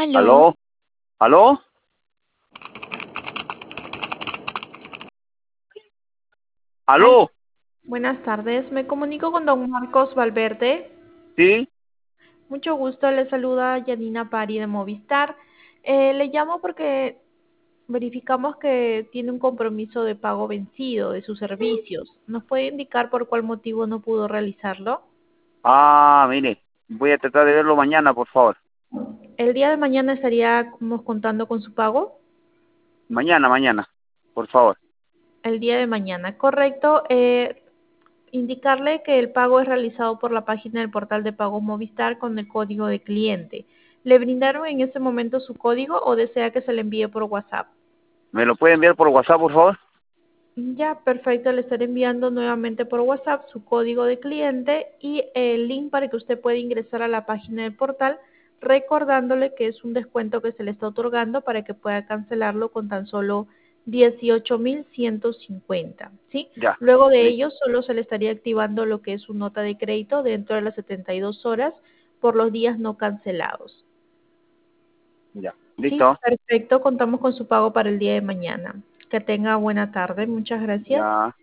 ¿Aló? ¿Aló? ¿Aló? Al- ¿Aló? Buenas tardes, me comunico con don Marcos Valverde. ¿Sí? Mucho gusto, le saluda Yanina Pari de Movistar. Le llamo porque verificamos que tiene un compromiso de pago vencido de sus servicios. ¿Nos puede indicar por cuál motivo no pudo realizarlo? Mire, voy a tratar de verlo mañana, por favor. El día de mañana estaríamos contando con su pago. Mañana, por favor. El día de mañana, correcto. Indicarle que el pago es realizado por la página del portal de pagos Movistar con el código de cliente. ¿Le brindaron en ese momento su código o desea que se le envíe por WhatsApp? ¿Me lo puede enviar por WhatsApp, por favor? Ya, perfecto. Le estaré enviando nuevamente por WhatsApp su código de cliente y el link para que usted pueda ingresar a la página del portal, recordándole que es un descuento que se le está otorgando para que pueda cancelarlo con tan solo 18.150, ¿sí? Ya, Luego de listo. ello, solo se le estaría activando lo que es su nota de crédito dentro de las 72 horas por los días no cancelados. Ya, Sí, listo. perfecto. Contamos con su pago para el día de mañana. Que tenga buena tarde. Muchas gracias. Ya.